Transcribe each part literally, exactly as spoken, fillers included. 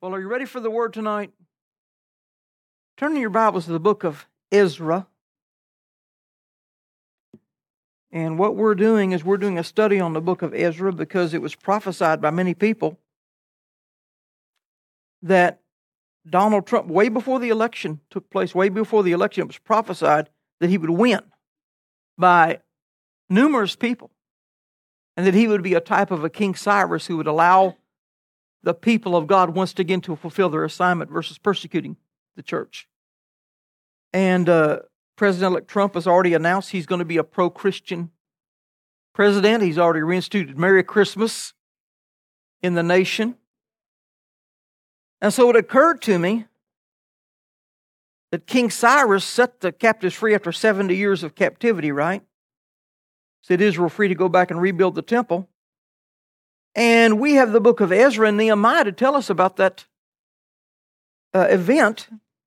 Well, are you ready for the word tonight? Turn in your Bibles to the book of Ezra. And what we're doing is we're doing a study on the book of Ezra because it was prophesied by many people that Donald Trump, way before the election took place, way before the election, it was prophesied that he would win by numerous people. And that he would be a type of a King Cyrus who would allow the people of God once again to fulfill their assignment versus persecuting the church. And uh, President-elect Trump has already announced he's going to be a pro-Christian president. He's already reinstituted Merry Christmas in the nation. And so it occurred to me that King Cyrus set the captives free after seventy years of captivity, right? Set Israel free to go back and rebuild the temple. And we have the book of Ezra and Nehemiah to tell us about that uh, event.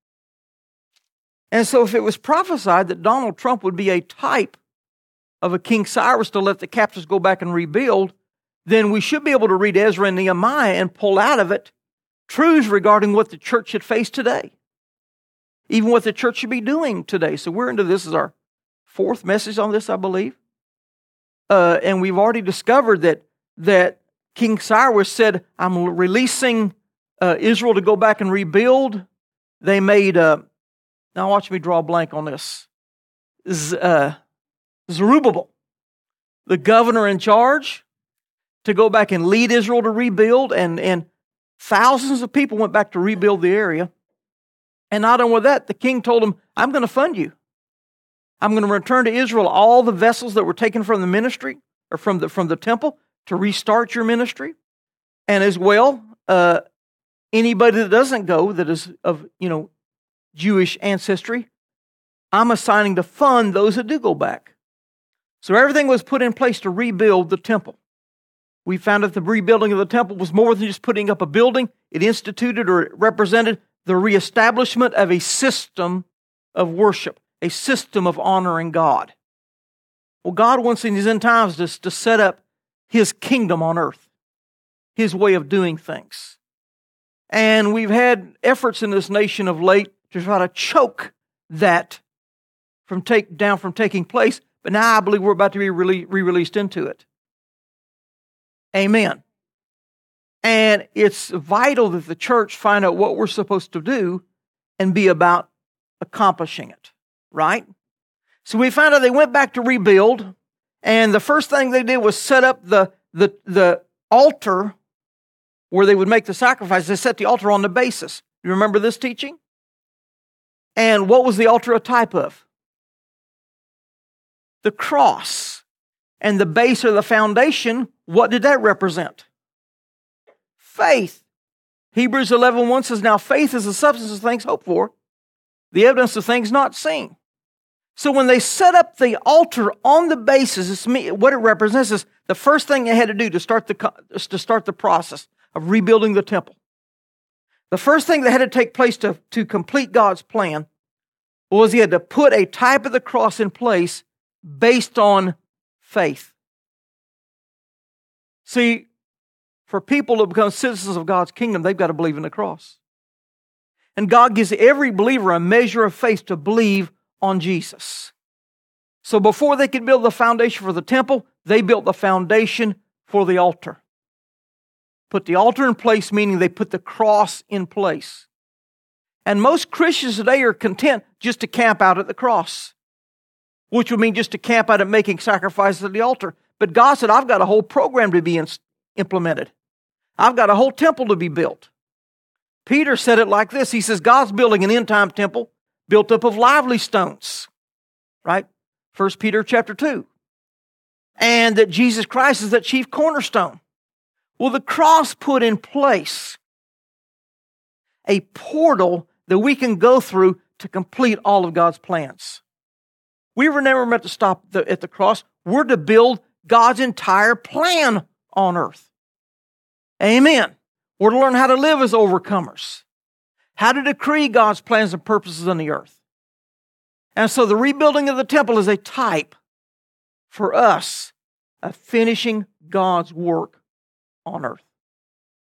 And so if it was prophesied that Donald Trump would be a type of a King Cyrus to let the captives go back and rebuild, then we should be able to read Ezra and Nehemiah and pull out of it truths regarding what the church should face today. Even what the church should be doing today. So we're into this as our fourth message on this, I believe. Uh, and we've already discovered that that King Cyrus said, I'm releasing uh, Israel to go back and rebuild. They made, uh, now watch me draw a blank on this, Z- uh, Zerubbabel, the governor in charge, to go back and lead Israel to rebuild. And, and thousands of people went back to rebuild the area. And not only that, the king told them, I'm going to fund you. I'm going to return to Israel all the vessels that were taken from the ministry, or from the, from the temple, to restart your ministry. And as well, uh, anybody that doesn't go, that is of, you know, Jewish ancestry, I'm assigning to fund those that do go back. So everything was put in place to rebuild the temple. We found that the rebuilding of the temple was more than just putting up a building. It instituted or it represented the reestablishment of a system of worship, a system of honoring God. Well, God wants in these end times to, to set up His kingdom on earth, His way of doing things. And we've had efforts in this nation of late to try to choke that from take down from taking place, but now I believe we're about to be re- re-released into it. Amen. And it's vital that the church find out what we're supposed to do and be about accomplishing it, right? So we found out they went back to rebuild, and the first thing they did was set up the, the, the altar where they would make the sacrifice. They set the altar on the basis. You remember this teaching? And what was the altar a type of? The cross. And the base or the foundation, what did that represent? Faith. Hebrews eleven one says, now faith is the substance of things hoped for, the evidence of things not seen. So when they set up the altar on the basis, it's me, what it represents is the first thing they had to do to start the to start the process of rebuilding the temple. The first thing that had to take place to, to complete God's plan was He had to put a type of the cross in place based on faith. See, for people to become citizens of God's kingdom, they've got to believe in the cross. And God gives every believer a measure of faith to believe on Jesus. So before they could build the foundation for the temple, they built the foundation for the altar. Put the altar in place, meaning they put the cross in place. And most Christians today are content just to camp out at the cross, which would mean just to camp out at making sacrifices at the altar. But God said, I've got a whole program to be in, implemented. I've got a whole temple to be built. Peter said it like this. He says, God's building an end-time temple built up of lively stones, right? First Peter chapter two. And that Jesus Christ is that chief cornerstone. Well, the cross put in place a portal that we can go through to complete all of God's plans. We were never meant to stop the, at the cross. We're to build God's entire plan on earth. Amen. We're to learn how to live as overcomers. How to decree God's plans and purposes on the earth. And so the rebuilding of the temple is a type for us of finishing God's work on earth.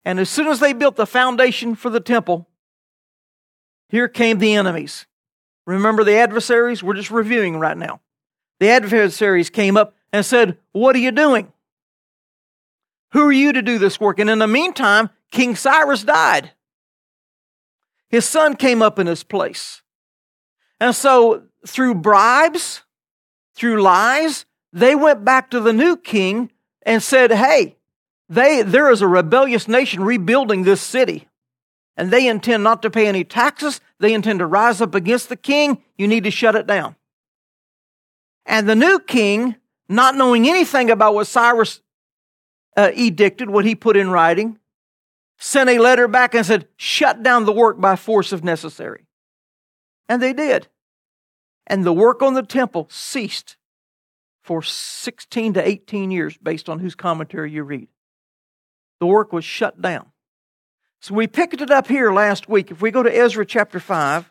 And as soon as they built the foundation for the temple, here came the enemies. Remember the adversaries? We're just reviewing right now. The adversaries came up and said, "What are you doing? Who are you to do this work?" And in the meantime, King Cyrus died. His son came up in his place. And so through bribes, through lies, they went back to the new king and said, "Hey, they there is a rebellious nation rebuilding this city. And they intend not to pay any taxes. They intend to rise up against the king. You need to shut it down." And the new king, not knowing anything about what Cyrus uh, edicted, what he put in writing, sent a letter back and said, "Shut down the work by force if necessary." And they did. And the work on the temple ceased for sixteen to eighteen years, based on whose commentary you read. The work was shut down. So we picked it up here last week. If we go to Ezra chapter five,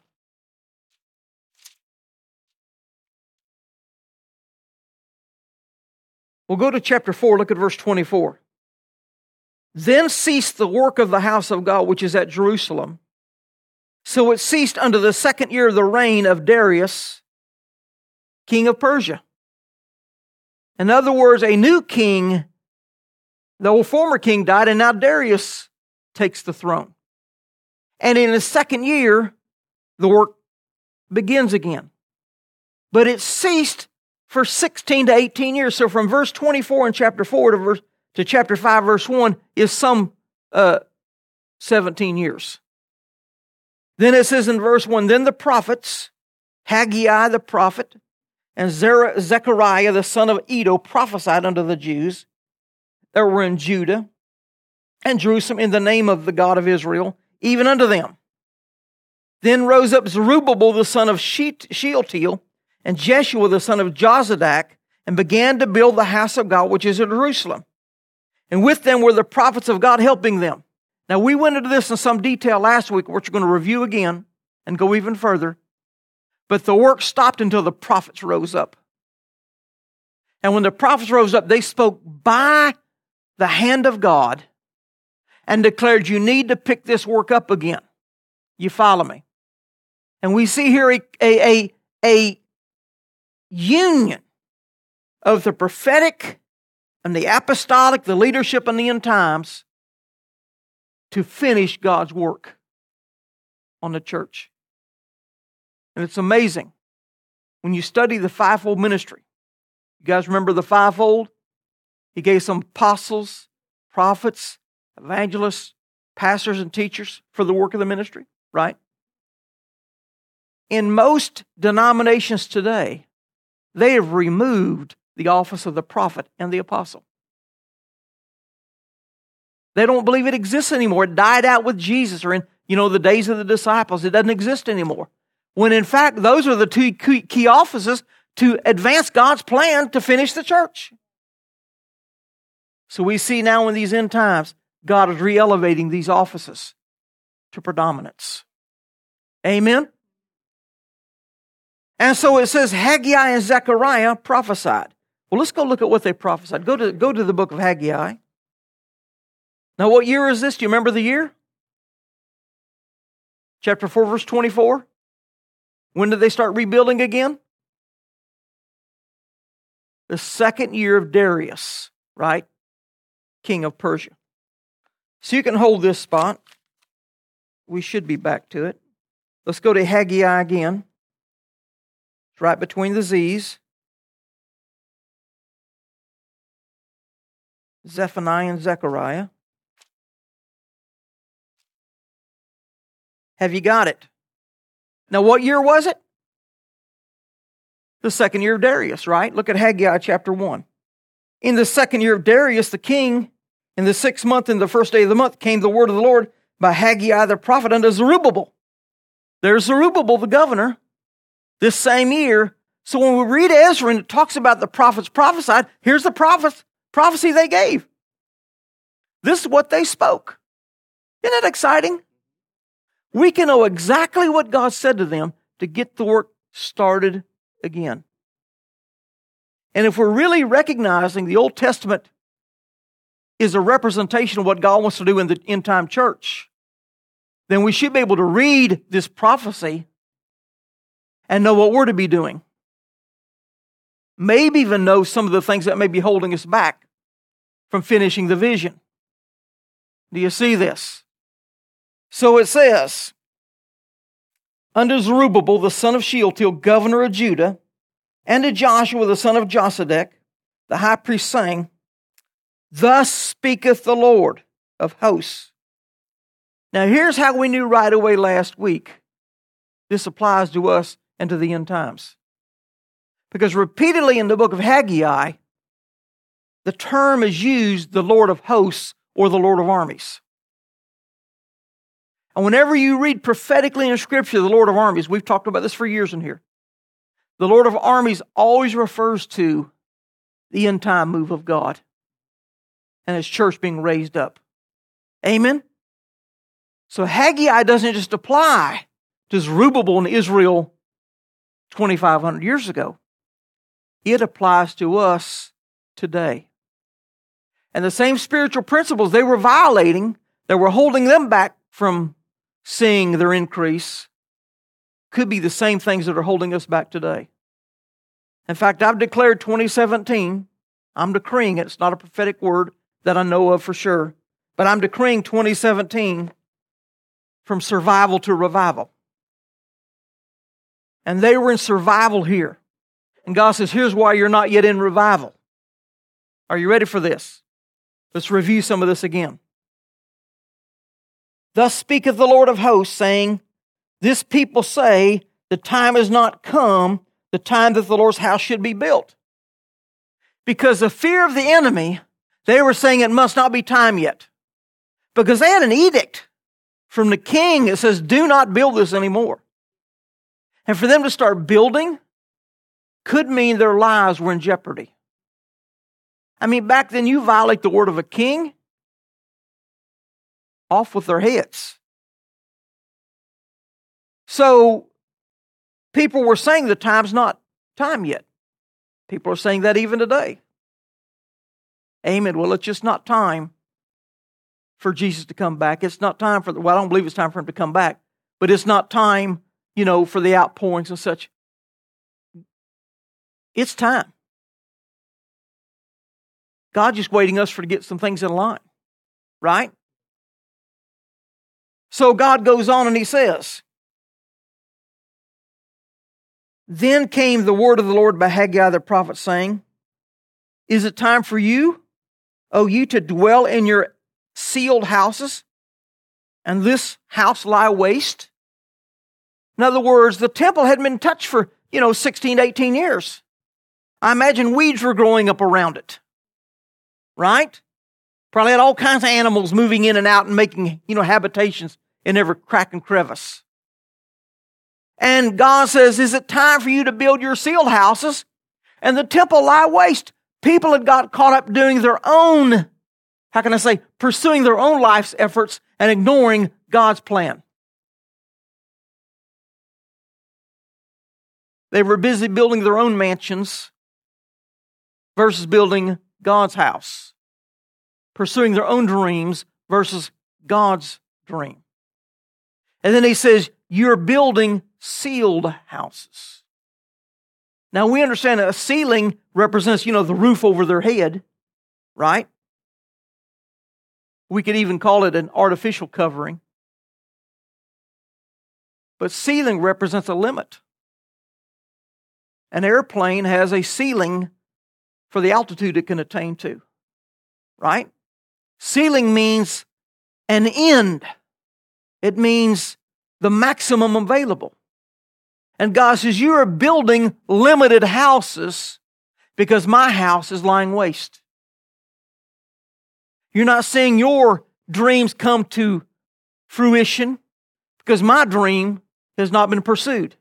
we'll go to chapter four, look at verse twenty-four. "Then ceased the work of the house of God, which is at Jerusalem. So it ceased unto the second year of the reign of Darius, king of Persia." In other words, a new king, the old former king died, and now Darius takes the throne. And in his second year, the work begins again. But it ceased for sixteen to eighteen years. So from verse twenty-four in chapter four to verse to chapter five, verse one is some uh, seventeen years. Then it says in verse one, "Then the prophets, Haggai the prophet, and Zechariah the son of Iddo prophesied unto the Jews that were in Judah and Jerusalem in the name of the God of Israel, even unto them. Then rose up Zerubbabel the son of Shealtiel and Jeshua the son of Jozadak, and began to build the house of God which is at Jerusalem. And with them were the prophets of God helping them." Now we went into this in some detail last week, which we're going to review again and go even further. But the work stopped until the prophets rose up. And when the prophets rose up, they spoke by the hand of God and declared, "You need to pick this work up again." You follow me? And we see here a, a, a, a union of the prophetic and the apostolic, the leadership in the end times, to finish God's work on the church. And it's amazing when you study the fivefold ministry. You guys remember the fivefold? He gave some apostles, prophets, evangelists, pastors, and teachers for the work of the ministry, right? In most denominations today, they have removed the office of the prophet and the apostle. They don't believe it exists anymore. It died out with Jesus, or in, you know, the days of the disciples. It doesn't exist anymore. When in fact, those are the two key offices to advance God's plan to finish the church. So we see now in these end times, God is re-elevating these offices to predominance. Amen? And so it says Haggai and Zechariah prophesied. Well, let's go look at what they prophesied. Go to, go to the book of Haggai. Now, what year is this? Do you remember the year? Chapter four, verse twenty-four. When did they start rebuilding again? The second year of Darius, right? King of Persia. So you can hold this spot. We should be back to it. Let's go to Haggai again. It's right between the Z's. Zephaniah and Zechariah. Have you got it? Now, what year was it? The second year of Darius, right? Look at Haggai chapter one. In the second year of Darius, the king, in the sixth month, in the first day of the month, came the word of the Lord by Haggai the prophet unto Zerubbabel. There's Zerubbabel, the governor, this same year. So when we read Ezra and it talks about the prophets prophesied, here's the prophets, prophecy they gave. This is what they spoke. Isn't that exciting? We can know exactly what God said to them to get the work started again. And if we're really recognizing the Old Testament is a representation of what God wants to do in the end time church, then we should be able to read this prophecy and know what we're to be doing. Maybe even know some of the things that may be holding us back from finishing the vision. Do you see this? So it says, unto Zerubbabel, the son of Shealtiel, governor of Judah, and to Joshua, the son of Josedek, the high priest, saying, thus speaketh the Lord of hosts. Now here's how we knew right away last week this applies to us and to the end times. Because repeatedly in the book of Haggai, the term is used, the Lord of hosts or the Lord of armies. And whenever you read prophetically in Scripture, the Lord of armies, we've talked about this for years in here, the Lord of armies always refers to the end time move of God and His church being raised up. Amen? So Haggai doesn't just apply to Zerubbabel in Israel twenty-five hundred years ago. It applies to us today. And the same spiritual principles they were violating, that were holding them back from seeing their increase, could be the same things that are holding us back today. In fact, I've declared twenty seventeen, I'm decreeing it, it's not a prophetic word that I know of for sure, but I'm decreeing twenty seventeen from survival to revival. And they were in survival here. And God says, here's why you're not yet in revival. Are you ready for this? Let's review some of this again. Thus speaketh the Lord of hosts, saying, this people say, the time is not come, the time that the Lord's house should be built. Because of fear of the enemy, they were saying it must not be time yet. Because they had an edict from the king that says, do not build this anymore. And for them to start building could mean their lives were in jeopardy. I mean, back then you violate the word of a king, off with their heads. So people were saying the time's not time yet. People are saying that even today. Amen. Well, it's just not time for Jesus to come back. It's not time for, the, well, I don't believe it's time for Him to come back, but it's not time, you know, for the outpourings and such. It's time. God's just waiting us for to get some things in line, right? So God goes on and He says, then came the word of the Lord by Haggai the prophet, saying, is it time for you, O you, to dwell in your sealed houses, and this house lie waste? In other words, the temple hadn't been touched for, you know, sixteen, eighteen years. I imagine weeds were growing up around it. Right? Probably had all kinds of animals moving in and out and making, you know, habitations in every crack and crevice. And God says, is it time for you to build your sealed houses? And the temple lie waste. People had got caught up doing their own, how can I say, pursuing their own life's efforts and ignoring God's plan. They were busy building their own mansions versus building God's house. Pursuing their own dreams versus God's dream. And then He says, you're building sealed houses. Now we understand that a ceiling represents, you know, the roof over their head, right? We could even call it an artificial covering. But ceiling represents a limit. An airplane has a ceiling for the altitude it can attain to, right? Ceiling means an end. It means the maximum available. And God says, you are building limited houses because my house is lying waste. You're not seeing your dreams come to fruition because my dream has not been pursued.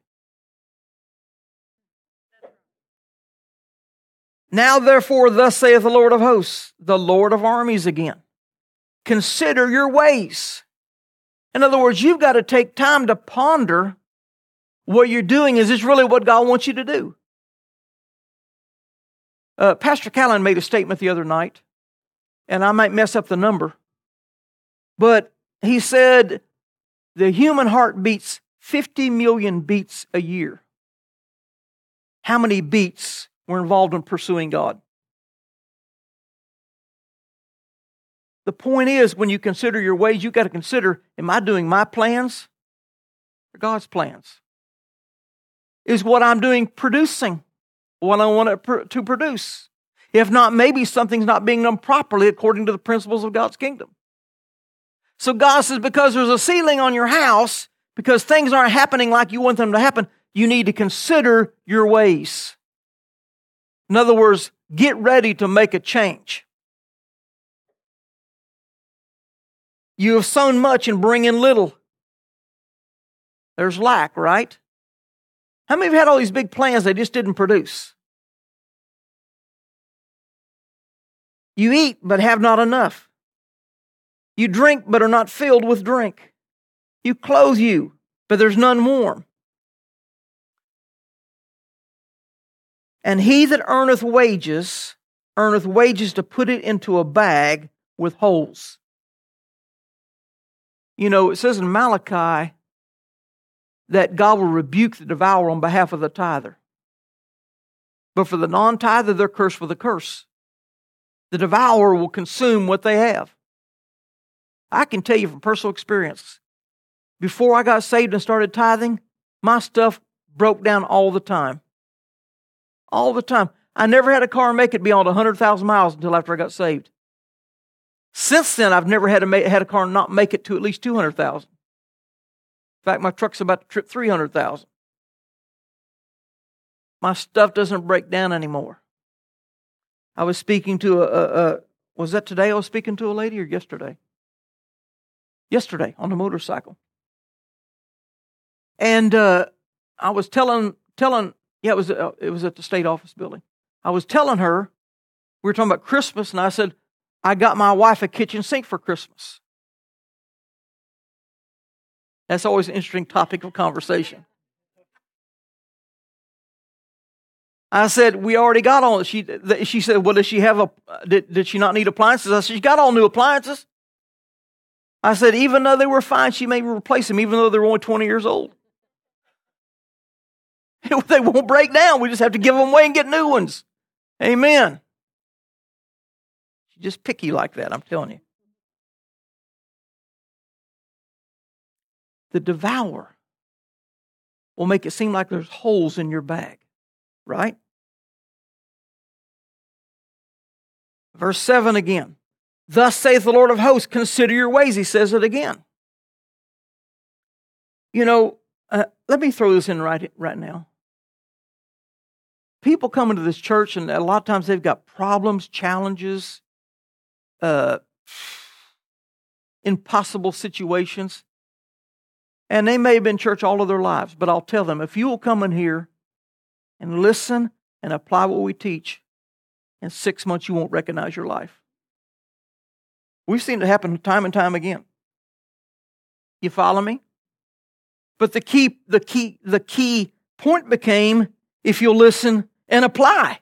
Now therefore, thus saith the Lord of hosts, the Lord of armies again, consider your ways. In other words, you've got to take time to ponder what you're doing. Is this really what God wants you to do? Uh, Pastor Callan made a statement the other night, and I might mess up the number, but he said the human heart beats fifty million beats a year. How many beats were involved in pursuing God? The point is, when you consider your ways, you've got to consider, am I doing my plans or God's plans? Is what I'm doing producing what I want it to produce? If not, maybe something's not being done properly according to the principles of God's kingdom. So God says, because there's a ceiling on your house, because things aren't happening like you want them to happen, you need to consider your ways. In other words, get ready to make a change. You have sown much and bring in little. There's lack, right? How many of you had all these big plans they just didn't produce? You eat but have not enough. You drink but are not filled with drink. You clothe you, but there's none warm. And he that earneth wages, earneth wages to put it into a bag with holes. You know, it says in Malachi that God will rebuke the devourer on behalf of the tither. But for the non-tither, they're cursed with a curse. The devourer will consume what they have. I can tell you from personal experience, before I got saved and started tithing, my stuff broke down all the time. All the time. I never had a car make it beyond one hundred thousand miles until after I got saved. Since then, I've never had a, had a car not make it to at least two hundred thousand. In fact, my truck's about to trip three hundred thousand. My stuff doesn't break down anymore. I was speaking to a, a, a, was that today I was speaking to a lady or yesterday? Yesterday on the motorcycle. And uh, I was telling, telling, yeah, it was, uh, it was at the state office building. I was telling her, we were talking about Christmas, and I said, I got my wife a kitchen sink for Christmas. That's always an interesting topic of conversation. I said, we already got all, she she said, well, does she have a, did, did she not need appliances? I said, she got all new appliances. I said, even though they were fine, she may replace them, even though they're only twenty years old. They won't break down. We just have to give them away and get new ones. Amen. She's just picky like that, I'm telling you. The devourer will make it seem like there's holes in your bag, right? Verse seven again. Thus saith the Lord of hosts, consider your ways. He says it again. You know, uh, let me throw this in right, right now. People come into this church, and a lot of times they've got problems, challenges, uh, impossible situations. And they may have been in church all of their lives, but I'll tell them, if you will come in here and listen and apply what we teach, in six months you won't recognize your life. We've seen it happen time and time again. You follow me? But the key, the key, the key point became, if you'll listen and apply.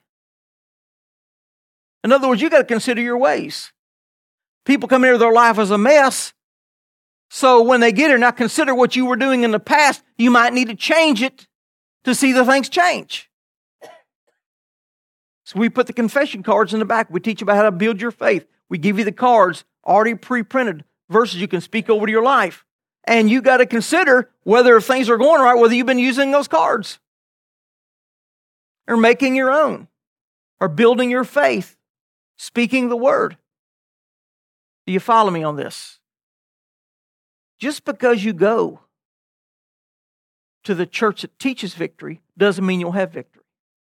In other words, you got to consider your ways. People come into their life as a mess. So when they get here, now consider what you were doing in the past. You might need to change it to see the things change. So we put the confession cards in the back. We teach you about how to build your faith. We give you the cards, already pre-printed, verses you can speak over to your life. And you got to consider whether if things are going right, whether you've been using those cards or making your own or building your faith, speaking the word. Do you follow me on this? Just because you go to the church that teaches victory doesn't mean you'll have victory.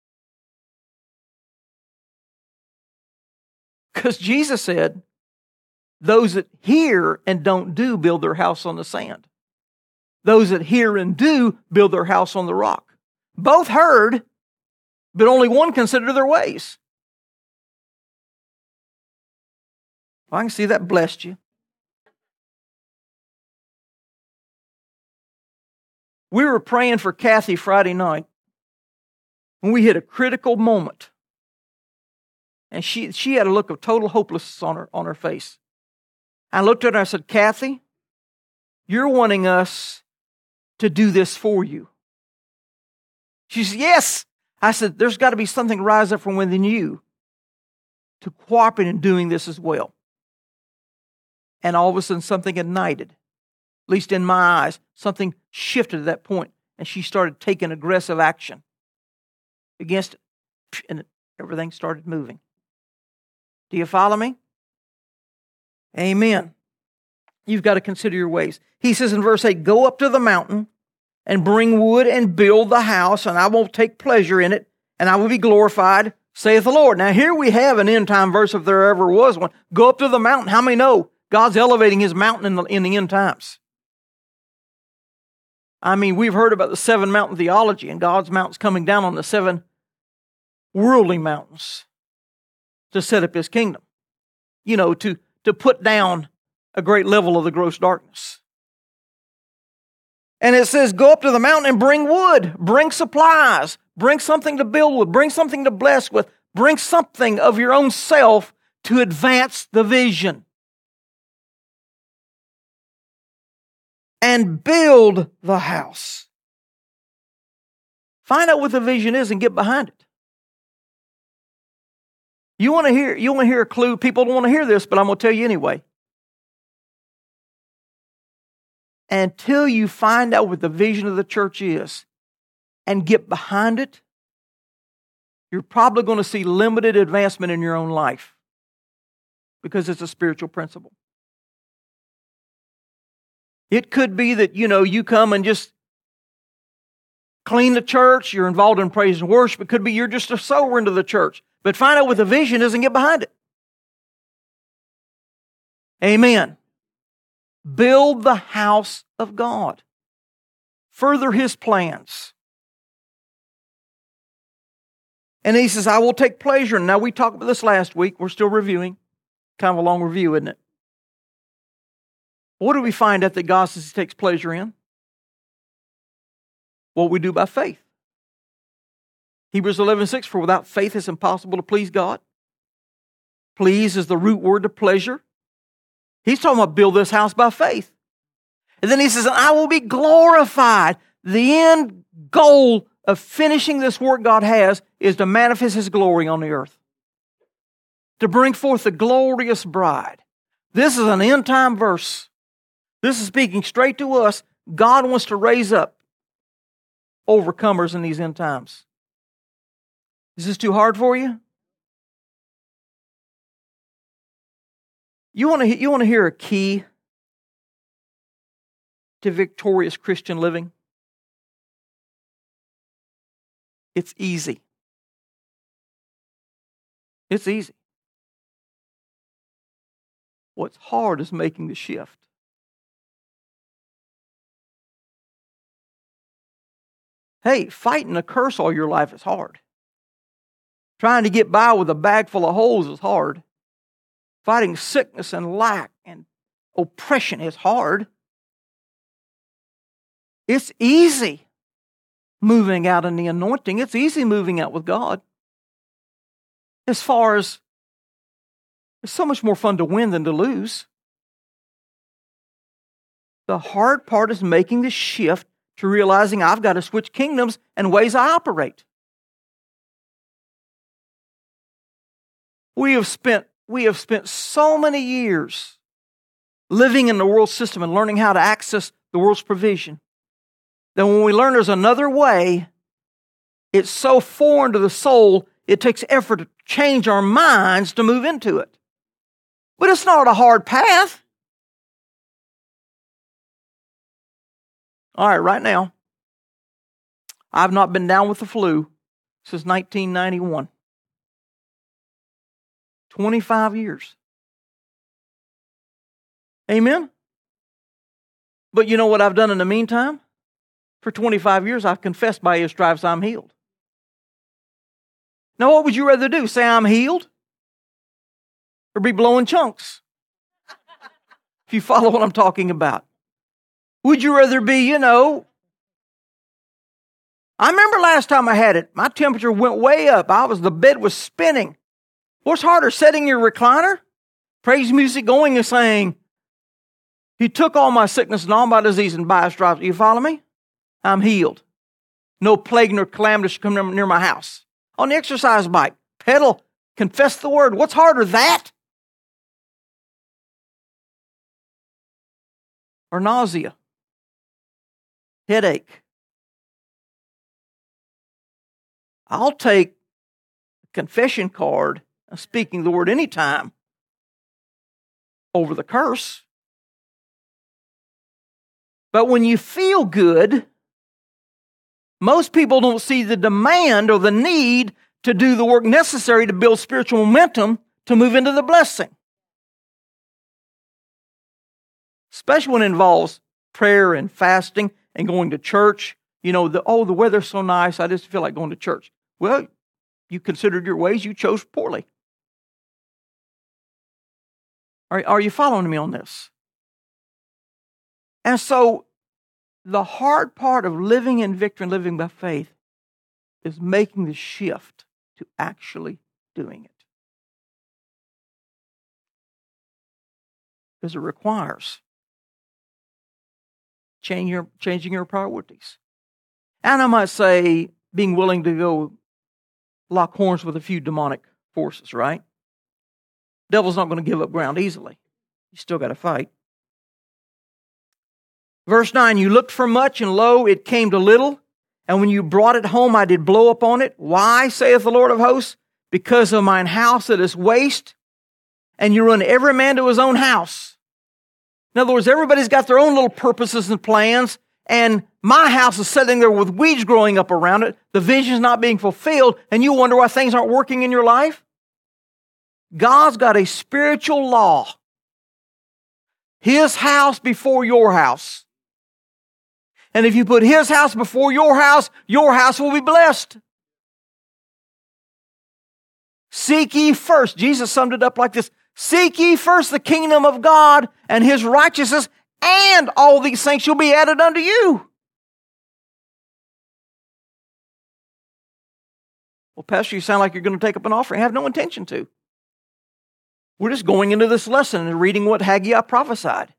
Because Jesus said, those that hear and don't do build their house on the sand. Those that hear and do build their house on the rock. Both heard, but only one considered their ways. Well, I can see that blessed you. We were praying for Kathy Friday night when we hit a critical moment. And she, she had a look of total hopelessness on her, on her face. I looked at her and I said, Kathy, you're wanting us to do this for you. She said, yes. I said, there's got to be something rise up from within you to cooperate in doing this as well. And all of a sudden something ignited, at least in my eyes, something shifted at that point, and she started taking aggressive action against it, and everything started moving. Do you follow me? Amen. You've got to consider your ways. He says in verse eight, go up to the mountain and bring wood and build the house, and I will take pleasure in it, and I will be glorified, saith the Lord. Now here we have an end time verse if there ever was one. Go up to the mountain. How many know God's elevating His mountain in the, in the end times? I mean, we've heard about the seven mountain theology, and God's mountain's coming down on the seven worldly mountains to set up His kingdom. You know, to, to put down a great level of the gross darkness. And it says, go up to the mountain and bring wood, bring supplies, bring something to build with, bring something to bless with, bring something of your own self to advance the vision. And build the house. Find out what the vision is and get behind it. You want to hear, you want to hear a clue? People don't want to hear this, but I'm going to tell you anyway. Until you find out what the vision of the church is and get behind it, you're probably going to see limited advancement in your own life because it's a spiritual principle. It could be that, you know, you come and just clean the church, you're involved in praise and worship. It could be you're just a sower into the church. But find out what the vision is and get behind it. Amen. Build the house of God. Further His plans. And He says, I will take pleasure. Now, we talked about this last week. We're still reviewing. Kind of a long review, isn't it? What do we find out that God says He takes pleasure in? What we do by faith. Hebrews eleven six, for without faith it's impossible to please God. Please is the root word to pleasure. He's talking about build this house by faith. And then He says, I will be glorified. The end goal of finishing this work God has is to manifest His glory on the earth. To bring forth the glorious bride. This is an end time verse. This is speaking straight to us. God wants to raise up overcomers in these end times. Is this too hard for you? You want to, you want to hear a key to victorious Christian living? It's easy. It's easy. What's hard is making the shift. Hey, fighting a curse all your life is hard. Trying to get by with a bag full of holes is hard. Fighting sickness and lack and oppression is hard. It's easy moving out in the anointing. It's easy moving out with God. As far as it's so much more fun to win than to lose. The hard part is making the shift to realizing I've got to switch kingdoms and ways I operate. We have spent we have spent so many years living in the world system and learning how to access the world's provision that when we learn there's another way, it's so foreign to the soul, it takes effort to change our minds to move into it. But it's not a hard path. All right, right now, I've not been down with the flu since nineteen ninety-one. twenty-five years. Amen? But you know what I've done in the meantime? For twenty-five years, I've confessed by His stripes I'm healed. Now, what would you rather do? Say I'm healed? Or be blowing chunks? If you follow what I'm talking about. Would you rather be, you know... I remember last time I had it, my temperature went way up. I was, the bed was spinning. What's harder, sitting in your recliner, praise music going and saying, He took all my sickness and all my disease and by His stripes. You follow me? I'm healed. No plague nor calamity should come near my house. On the exercise bike, pedal, confess the word. What's harder, that? Or nausea? Headache? I'll take a confession card and speaking the word anytime over the curse. But when you feel good, most people don't see the demand or the need to do the work necessary to build spiritual momentum to move into the blessing. Especially when it involves prayer and fasting and going to church. You know, the, oh, the weather's so nice, I just feel like going to church. Well, you considered your ways, you chose poorly. Are, are you following me on this? And so, the hard part of living in victory and living by faith is making the shift to actually doing it. Because it requires changing your, changing your priorities. And I might say, being willing to go lock horns with a few demonic forces, right? Devil's not going to give up ground easily. You still got to fight. Verse nine, you looked for much, and lo, it came to little. And when you brought it home, I did blow upon it. Why, saith the Lord of hosts? Because of mine house that is waste, and you run every man to his own house. In other words, everybody's got their own little purposes and plans, and my house is sitting there with weeds growing up around it. The vision's not being fulfilled, and you wonder why things aren't working in your life? God's got a spiritual law. His house before your house. And if you put His house before your house, your house will be blessed. Seek ye first. Jesus summed it up like this. Seek ye first the kingdom of God and His righteousness, and all these things shall be added unto you. Well, Pastor, you sound like you're going to take up an offering. I have no intention to. We're just going into this lesson and reading what Haggai prophesied.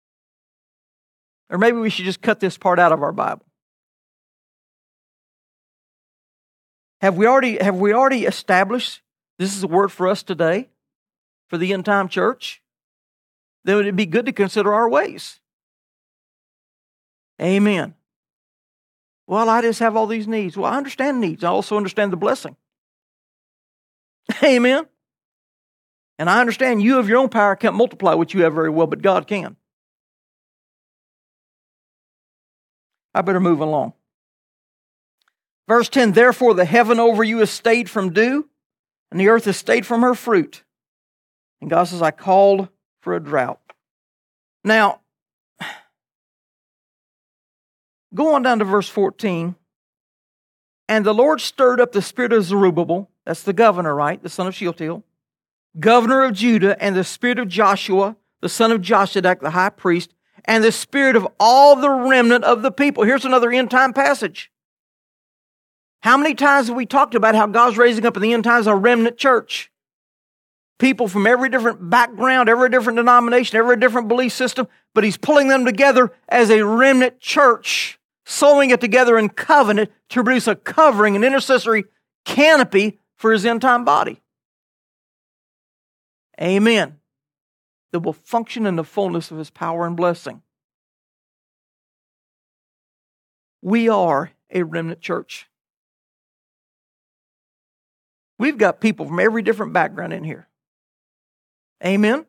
Or maybe we should just cut this part out of our Bible. Have we already, have we already established this is a word for us today, for the end time church? Then it would be good to consider our ways. Amen. Well, I just have all these needs. Well, I understand needs. I also understand the blessing. Amen. And I understand you of your own power can't multiply what you have very well, but God can. I better move along. Verse ten, therefore the heaven over you is stayed from dew, and the earth is stayed from her fruit. And God says, I called for a drought. Now, go on down to verse fourteen. And the Lord stirred up the spirit of Zerubbabel, that's the governor, right? The son of Shealtiel, governor of Judah, and the spirit of Joshua, the son of Joshadek, the high priest, and the spirit of all the remnant of the people. Here's another end time passage. How many times have we talked about how God's raising up in the end times a remnant church? People from every different background, every different denomination, every different belief system, but He's pulling them together as a remnant church, sewing it together in covenant to produce a covering, an intercessory canopy for His end time body. Amen. That will function in the fullness of His power and blessing. We are a remnant church. We've got people from every different background in here. Amen?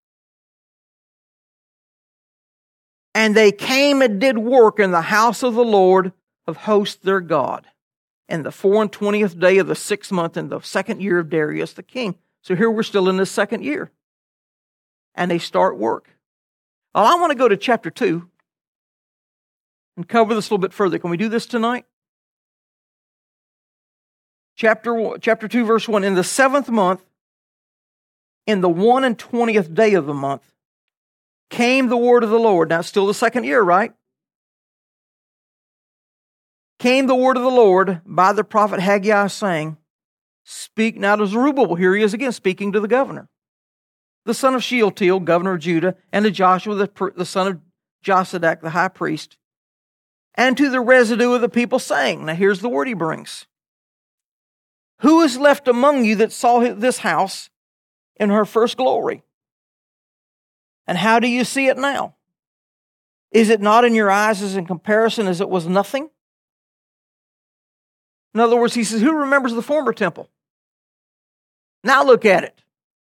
And they came and did work in the house of the Lord of hosts their God, in the four and twentieth day of the sixth month in the second year of Darius the king. So here we're still in the second year. And they start work. Well, I want to go to chapter two and cover this a little bit further. Can we do this tonight? Chapter, chapter two, verse one. In the seventh month, in the one and twentieth day of the month, came the word of the Lord. Now, it's still the second year, right? Came the word of the Lord by the prophet Haggai, saying, speak now to Zerubbabel. Here he is again speaking to the governor, the son of Shealtiel, governor of Judah, and to Joshua, the, the son of Josadak, the high priest, and to the residue of the people, saying, now here's the word he brings. Who is left among you that saw this house in her first glory? And how do you see it now? Is it not in your eyes as in comparison as it was nothing? In other words, he says, who remembers the former temple? Now look at it.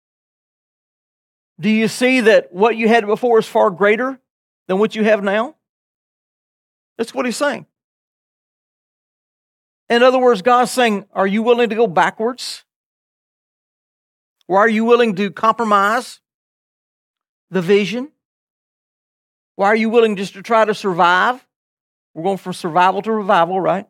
Do you see that what you had before is far greater than what you have now? That's what he's saying. In other words, God's saying, are you willing to go backwards? Or are you willing to compromise the vision? Why are you willing just to try to survive? We're going from survival to revival, right?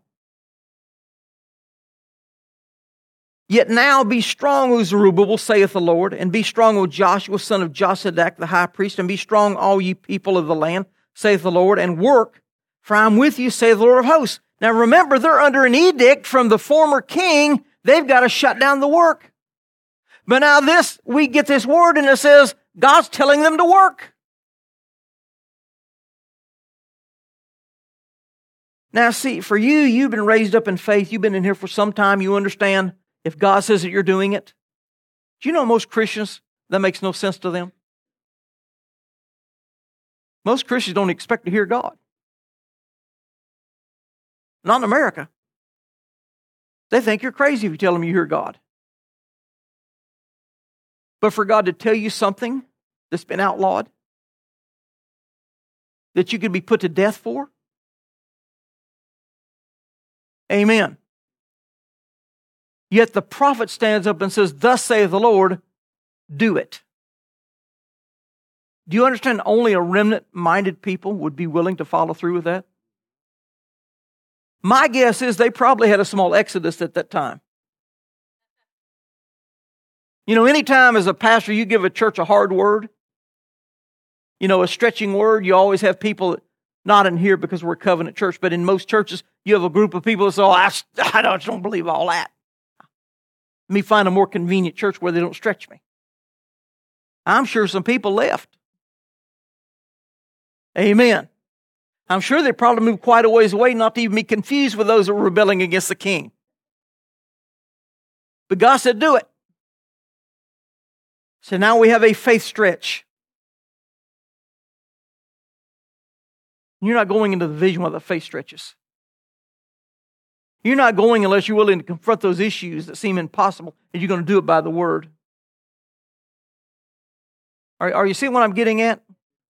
Yet now be strong, O Zerubbabel, saith the Lord, and be strong, O Joshua, son of Josadak, the high priest, and be strong, all ye people of the land, saith the Lord, and work, for I am with you, saith the Lord of hosts. Now remember, they're under an edict from the former king. They've got to shut down the work. But now this, we get this word, and it says, God's telling them to work. Now see, for you, you've been raised up in faith. You've been in here for some time. You understand if God says that you're doing it. Do you know most Christians, that makes no sense to them? Most Christians don't expect to hear God. Not in America. They think you're crazy if you tell them you hear God. But for God to tell you something that's been outlawed, that you could be put to death for, amen. Yet the prophet stands up and says, thus saith the Lord, do it. Do you understand only a remnant-minded people would be willing to follow through with that? My guess is they probably had a small exodus at that time. You know, anytime as a pastor you give a church a hard word, you know, a stretching word, you always have people, not in here because we're a covenant church, but in most churches, you have a group of people that say, oh, I, I don't, don't believe all that. Let me find a more convenient church where they don't stretch me. I'm sure some people left. Amen. I'm sure they probably moved quite a ways away not to even be confused with those that were rebelling against the king. But God said, do it. So now we have a faith stretch. You're not going into the vision without faith stretches. You're not going unless you're willing to confront those issues that seem impossible, and you're going to do it by the word. Are, are you seeing what I'm getting at?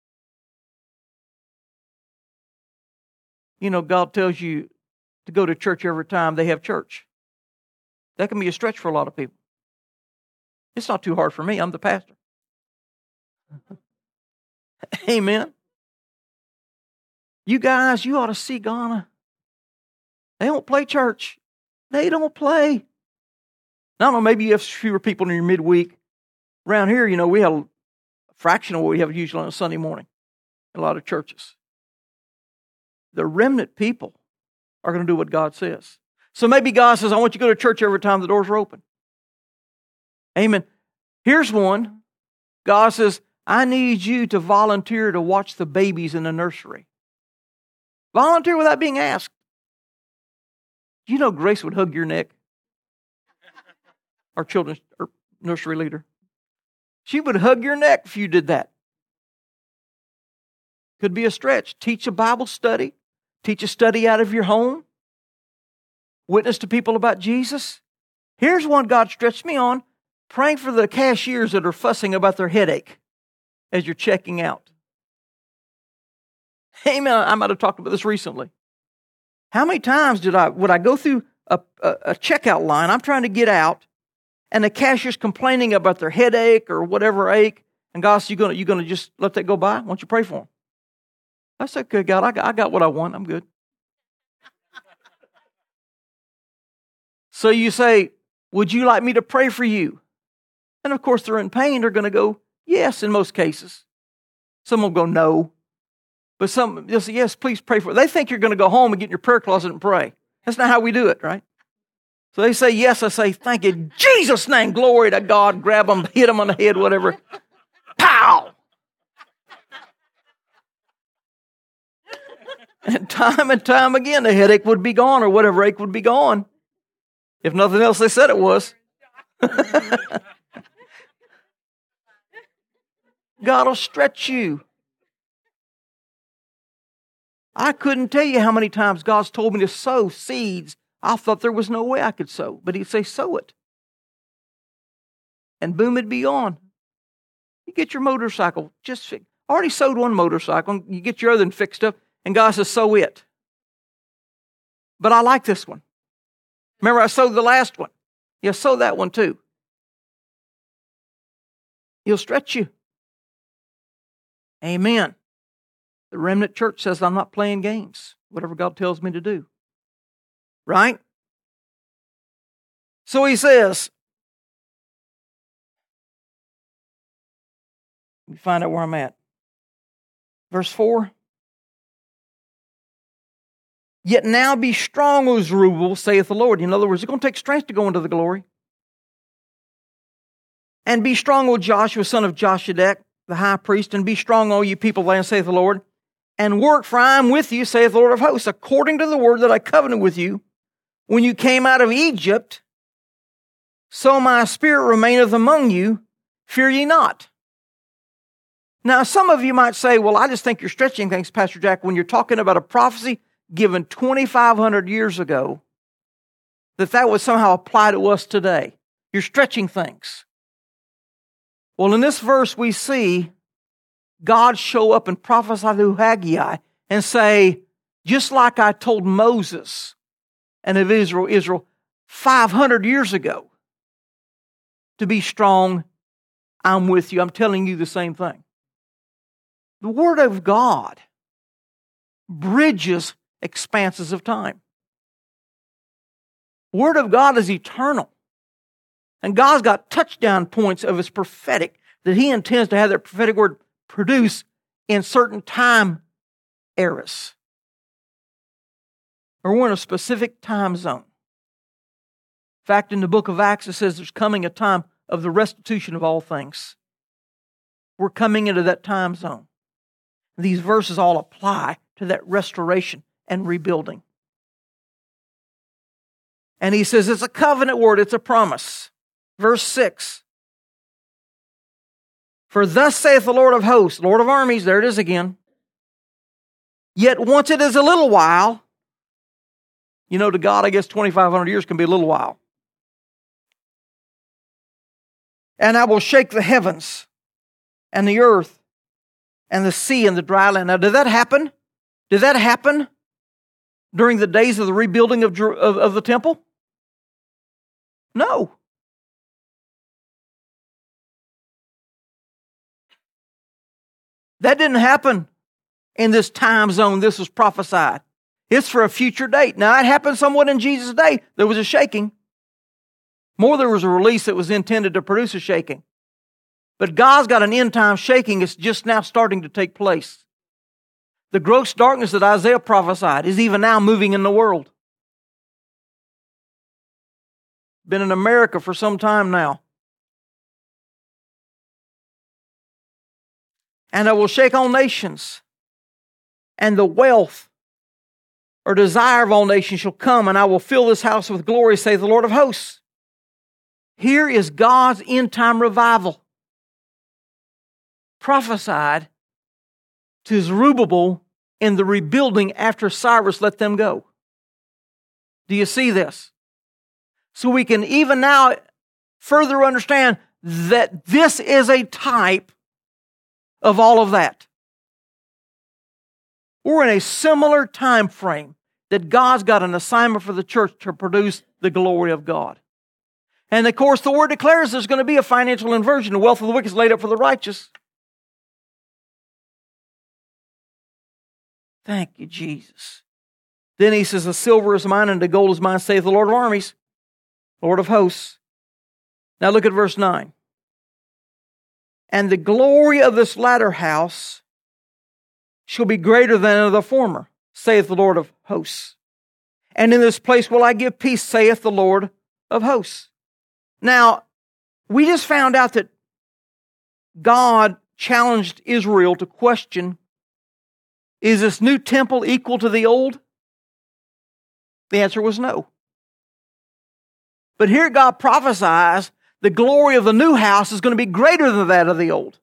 You know, God tells you to go to church every time they have church. That can be a stretch for a lot of people. It's not too hard for me. I'm the pastor. Amen. You guys, you ought to see Ghana. They don't play church. They don't play. I don't know, maybe you have fewer people in your midweek. Around here, you know, we have a fraction of what we have usually on a Sunday morning in a lot of churches. The remnant people are going to do what God says. So maybe God says, I want you to go to church every time the doors are open. Amen. Here's one. God says, I need you to volunteer to watch the babies in the nursery. Volunteer without being asked. You know Grace would hug your neck. Our children's our nursery leader. She would hug your neck if you did that. Could be a stretch. Teach a Bible study. Teach a study out of your home. Witness to people about Jesus. Here's one God stretched me on. Praying for the cashiers that are fussing about their headache as you're checking out. Amen. I might have talked about this recently. How many times did I would I go through a, a, a checkout line? I'm trying to get out, and the cashier's complaining about their headache or whatever ache, and God says, "You gonna you gonna just let that go by? Why don't you pray for them?" I said, "Okay, God, I got, I got what I want. I'm good." So you say, "Would you like me to pray for you?" And of course, they're in pain. They're going to go, "Yes," in most cases. Some will go, "No." But some, they'll say, "Yes, please pray for it." They think you're going to go home and get in your prayer closet and pray. That's not how we do it, right? So they say yes, I say thank you. In Jesus' name, glory to God. Grab them, hit them on the head, whatever. Pow! And time and time again, the headache would be gone or whatever ache would be gone. If nothing else, they said it was. God will stretch you. I couldn't tell you how many times God's told me to sow seeds. I thought there was no way I could sow, but He'd say, sow it. And boom, it'd be on. You get your motorcycle, just fix. I already sowed one motorcycle. You get your other one fixed up, and God says, sow it. But I like this one. Remember, I sowed the last one. Yeah, sow that one too. He'll stretch you. Amen. The remnant church says, I'm not playing games. Whatever God tells me to do. Right? So he says, let me find out where I'm at. Verse four. Yet now be strong, O Zerubbabel, saith the Lord. In other words, it's going to take strength to go into the glory. And be strong, O Joshua, son of Joshadek, the high priest, and be strong, O you people of the land, saith the Lord. And work, for I am with you, saith the Lord of hosts, according to the word that I covenanted with you when you came out of Egypt. So my spirit remaineth among you, fear ye not. Now, some of you might say, well, I just think you're stretching things, Pastor Jack, when you're talking about a prophecy given twenty-five hundred years ago, that that would somehow apply to us today. You're stretching things. Well, in this verse we see God show up and prophesy to Haggai and say, just like I told Moses and of Israel, Israel five hundred years ago, to be strong, I'm with you. I'm telling you the same thing. The Word of God bridges expanses of time. The Word of God is eternal. And God's got touchdown points of His prophetic that He intends to have that prophetic word produce in certain time eras. Or we're in a specific time zone. In fact, in the book of Acts, it says there's coming a time of the restitution of all things. We're coming into that time zone. These verses all apply to that restoration and rebuilding. And he says it's a covenant word, it's a promise. Verse six. For thus saith the Lord of hosts, Lord of armies, there it is again. Yet once it is a little while, you know, to God, I guess twenty-five hundred years can be a little while. And I will shake the heavens and the earth and the sea and the dry land. Now, did that happen? Did that happen during the days of the rebuilding of, of, of the temple? No. That didn't happen in this time zone this was prophesied. It's for a future date. Now, it happened somewhat in Jesus' day. There was a shaking. More, there was a release that was intended to produce a shaking. But God's got an end-time shaking. It's just now starting to take place. The gross darkness that Isaiah prophesied is even now moving in the world. Been in America for some time now. And I will shake all nations, and the wealth or desire of all nations shall come, and I will fill this house with glory, saith the Lord of hosts. Here is God's end-time revival, prophesied to Zerubbabel in the rebuilding after Cyrus let them go. Do you see this? So we can even now further understand that this is a type of all of that. We're in a similar time frame that God's got an assignment for the church to produce the glory of God. And of course, the Word declares there's going to be a financial inversion. The wealth of the wicked is laid up for the righteous. Thank you, Jesus. Then he says, the silver is mine and the gold is mine, saith the Lord of armies, Lord of hosts. Now look at verse nine. And the glory of this latter house shall be greater than of the former, saith the Lord of hosts. And in this place will I give peace, saith the Lord of hosts. Now, we just found out that God challenged Israel to question, is this new temple equal to the old? The answer was no. But here God prophesies the glory of the new house is going to be greater than that of the old.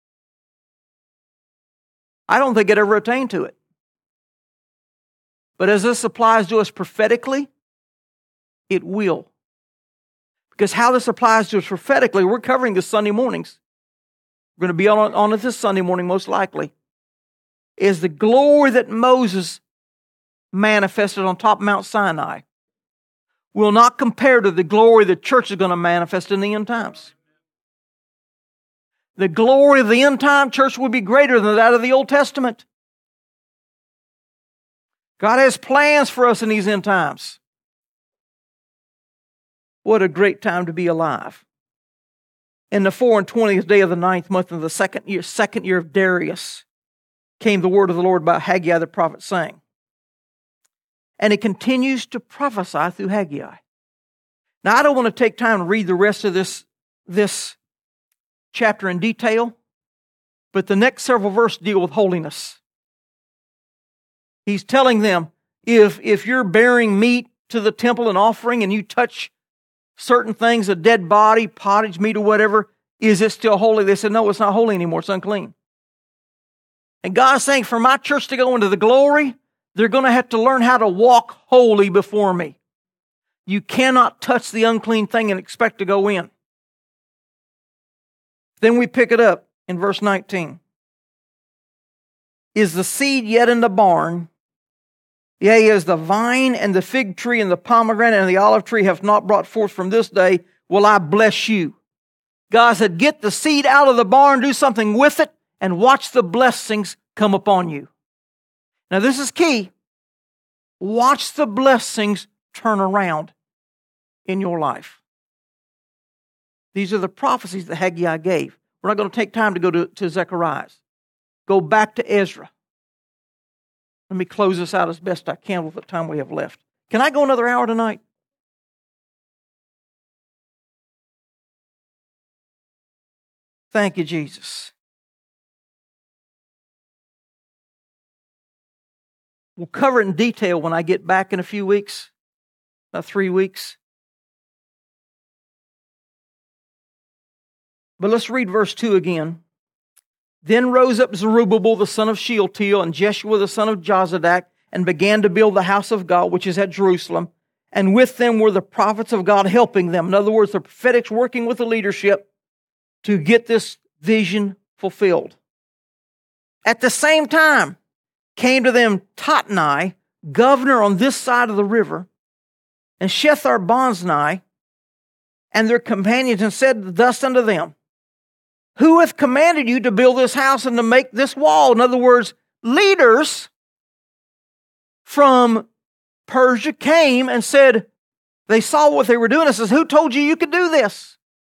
I don't think it ever attained to it. But as this applies to us prophetically, it will. Because how this applies to us prophetically, we're covering this Sunday mornings. We're going to be on, on it this Sunday morning most likely. Is the glory that Moses manifested on top of Mount Sinai will not compare to the glory the church is going to manifest in the end times. The glory of the end time church will be greater than that of the Old Testament. God has plans for us in these end times. What a great time to be alive. In the four and twentieth day of the ninth month of the second year, second year of Darius, came the word of the Lord by Haggai the prophet, saying, and it continues to prophesy through Haggai. Now, I don't want to take time to read the rest of this, this chapter in detail, but the next several verses deal with holiness. He's telling them, if, if you're bearing meat to the temple and offering and you touch certain things, a dead body, pottage, meat, or whatever, is it still holy? They said, no, it's not holy anymore. It's unclean. And God's saying, for my church to go into the glory, they're going to have to learn how to walk holy before me. You cannot touch the unclean thing and expect to go in. Then we pick it up in verse nineteen. Is the seed yet in the barn? Yea, is the vine and the fig tree and the pomegranate and the olive tree have not brought forth from this day, will I bless you. God said, get the seed out of the barn, do something with it, and watch the blessings come upon you. Now this is key. Watch the blessings turn around in your life. These are the prophecies that Haggai gave. We're not going to take time to go to, to Zechariah. Go back to Ezra. Let me close this out as best I can with the time we have left. Can I go another hour tonight? Thank you, Jesus. We'll cover it in detail when I get back in a few weeks, about three weeks. But let's read verse two again. Then rose up Zerubbabel the son of Shealtiel and Jeshua the son of Jozadak and began to build the house of God, which is at Jerusalem. And with them were the prophets of God helping them. In other words, the prophetics working with the leadership to get this vision fulfilled. At the same time, came to them Tatnai, governor on this side of the river, and Shethar-Boznai, and their companions, and said thus unto them, who hath commanded you to build this house and to make this wall? In other words, leaders from Persia came and said, they saw what they were doing and says, who told you you could do this?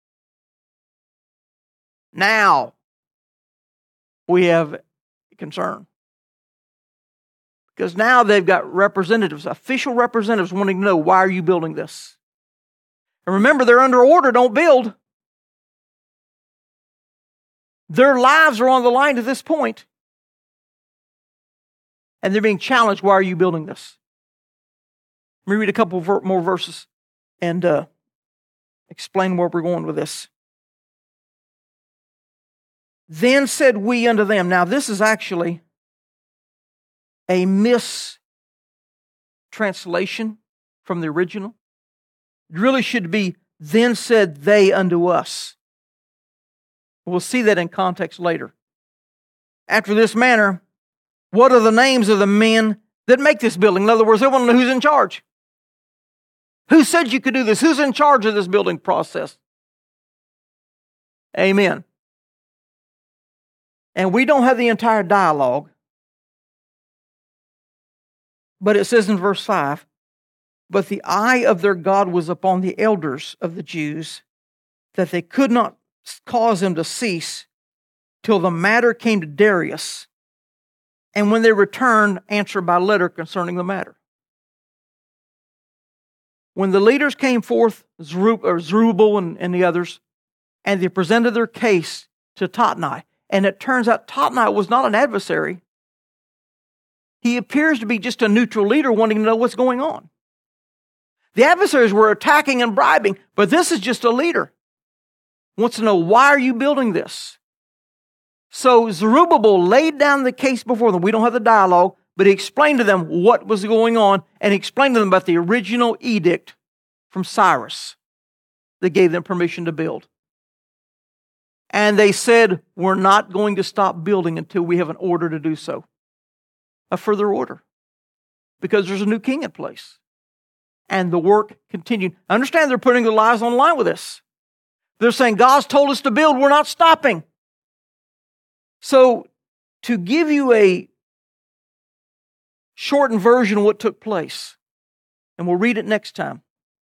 Now, we have a concern. Because now they've got representatives, official representatives wanting to know, why are you building this? And remember, they're under order, don't build. Their lives are on the line to this point. And they're being challenged, why are you building this? Let me read a couple more verses and uh, explain where we're going with this. Then said we unto them. Now this is actually a mistranslation from the original. It really should be, then said they unto us. We'll see that in context later. After this manner, what are the names of the men that make this building? In other words, they want to know who's in charge. Who said you could do this? Who's in charge of this building process? Amen. And we don't have the entire dialogue, but it says in verse five, but the eye of their God was upon the elders of the Jews, that they could not cause them to cease till the matter came to Darius, and when they returned, answer by letter concerning the matter. When the leaders came forth, Zerubbabel and, and the others, and they presented their case to Tatnai, and it turns out Tatnai was not an adversary. He appears to be just a neutral leader wanting to know what's going on. The adversaries were attacking and bribing, but this is just a leader. Wants to know, why are you building this? So Zerubbabel laid down the case before them. We don't have the dialogue, but he explained to them what was going on, and he explained to them about the original edict from Cyrus that gave them permission to build. And they said, we're not going to stop building until we have an order to do so. A further order. Because there's a new king in place. And the work continued. Understand, they're putting their lives on the line with this. They're saying, God's told us to build, we're not stopping. So, to give you a shortened version of what took place, and we'll read it next time.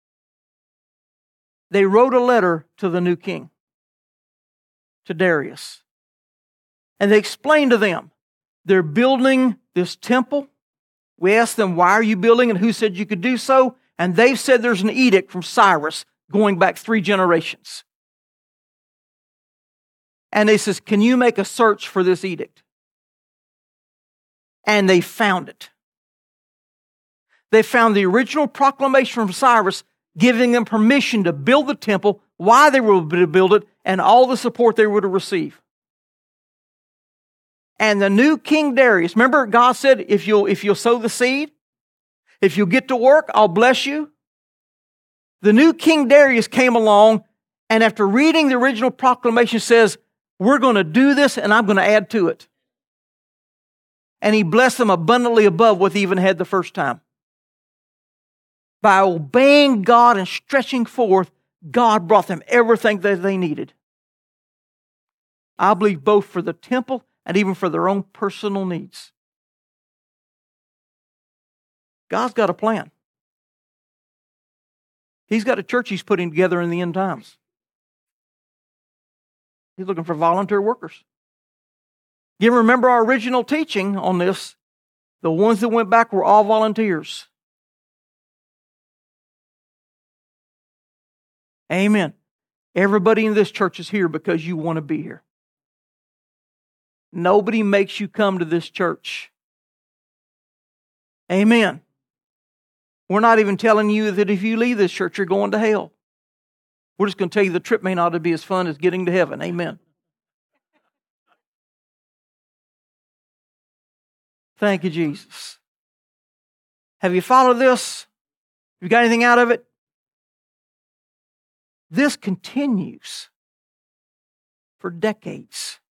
They wrote a letter to the new king, to Darius. And they explained to them, they're building this temple. We asked them, why are you building and who said you could do so? And they've said there's an edict from Cyrus going back three generations. And they says, can you make a search for this edict? And they found it. They found the original proclamation from Cyrus giving them permission to build the temple, why they were to build it, and all the support they were to receive. And the new King Darius, remember God said, if you'll, if you'll sow the seed, if you'll get to work, I'll bless you. The new King Darius came along, and after reading the original proclamation says, we're going to do this and I'm going to add to it. And he blessed them abundantly above what they even had the first time. By obeying God and stretching forth, God brought them everything that they needed. I believe both for the temple and even for their own personal needs. God's got a plan. He's got a church He's putting together in the end times. He's looking for volunteer workers. You remember our original teaching on this? The ones that went back were all volunteers. Amen. Everybody in this church is here because you want to be here. Nobody makes you come to this church. Amen. We're not even telling you that if you leave this church, you're going to hell. We're just going to tell you the trip may not be as fun as getting to heaven. Amen. Thank you, Jesus. Have you followed this? Have you got anything out of it? This continues for decades.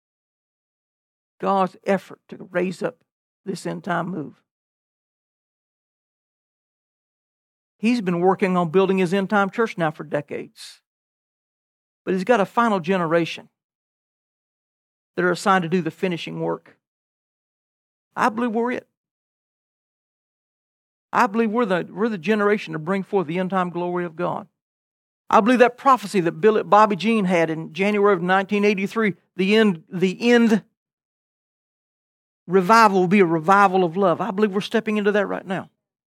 God's effort to raise up this end time move. He's been working on building His end time church now for decades. But He's got a final generation that are assigned to do the finishing work. I believe we're it. I believe we're the, we're the generation to bring forth the end time glory of God. I believe that prophecy that Bill, Bobby Jean had in January of nineteen eighty-three, the end, the end revival will be a revival of love. I believe we're stepping into that right now.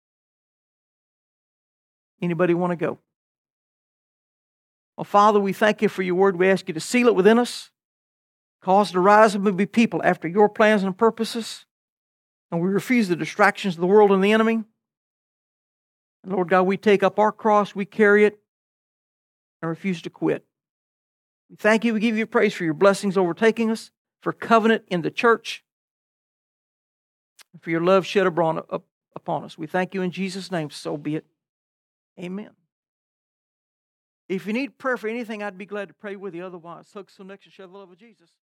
Anybody want to go? Well, Father, we thank You for Your word. We ask You to seal it within us. Cause us to rise up and be people after Your plans and purposes. And we refuse the distractions of the world and the enemy. And Lord God, we take up our cross, we carry it, and refuse to quit. We thank You, we give You praise for Your blessings overtaking us, for covenant in the church, and for Your love shed abroad upon us. We thank You in Jesus' name, so be it. Amen. If you need prayer for anything, I'd be glad to pray with you. Otherwise, hug some next and share the love of Jesus.